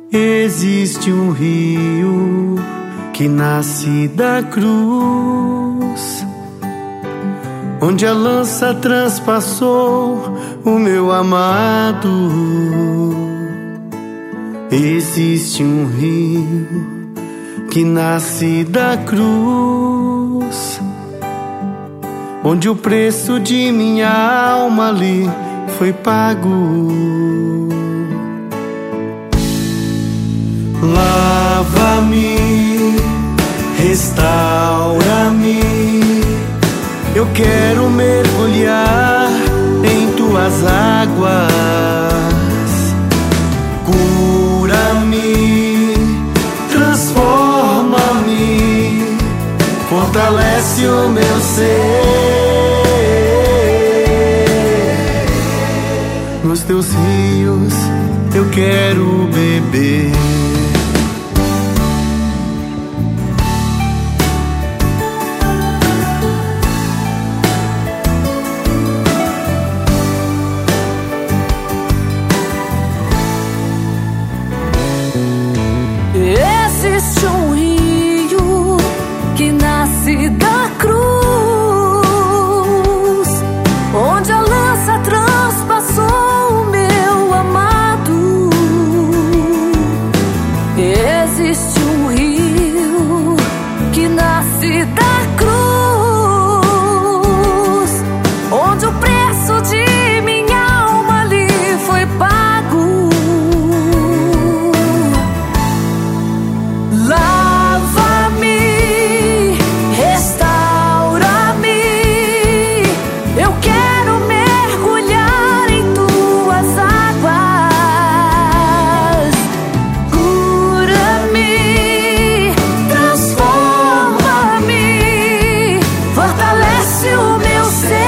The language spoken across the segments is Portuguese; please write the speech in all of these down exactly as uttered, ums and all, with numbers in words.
Existe um rio que nasce da cruz, onde a lança transpassou o meu amado. Existe um rio que nasce da cruz, onde o preço de minha alma ali foi pago. Lava-me, restaura-me, eu quero mergulhar em tuas águas. Cura-me, transforma-me, fortalece o meu ser. Nos teus rios eu quero beber. Existe um rio que nasce da cruz, onde a lança transpassou o meu amado. Existe um rio que nasce da cruz, onde o preço de minha alma ali foi pago. Lava-me, restaura-me, eu quero mergulhar em tuas águas. Cura-me, transforma-me, fortalece o meu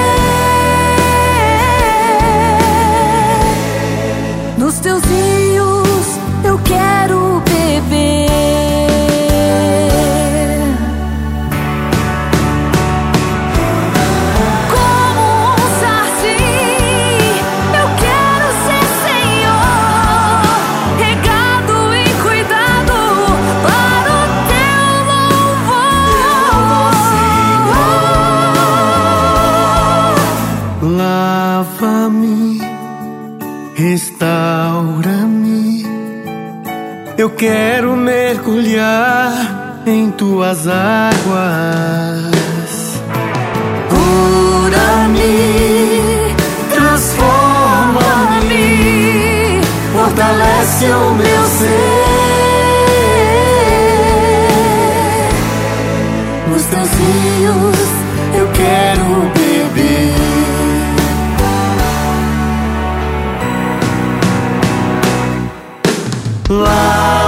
ser. Nos teus rios eu quero beber. Lava-me, restaura-me, eu quero mergulhar em tuas águas. Cura-me, transforma-me, fortalece o meu ser. Nos teus rios eu quero beber. Lá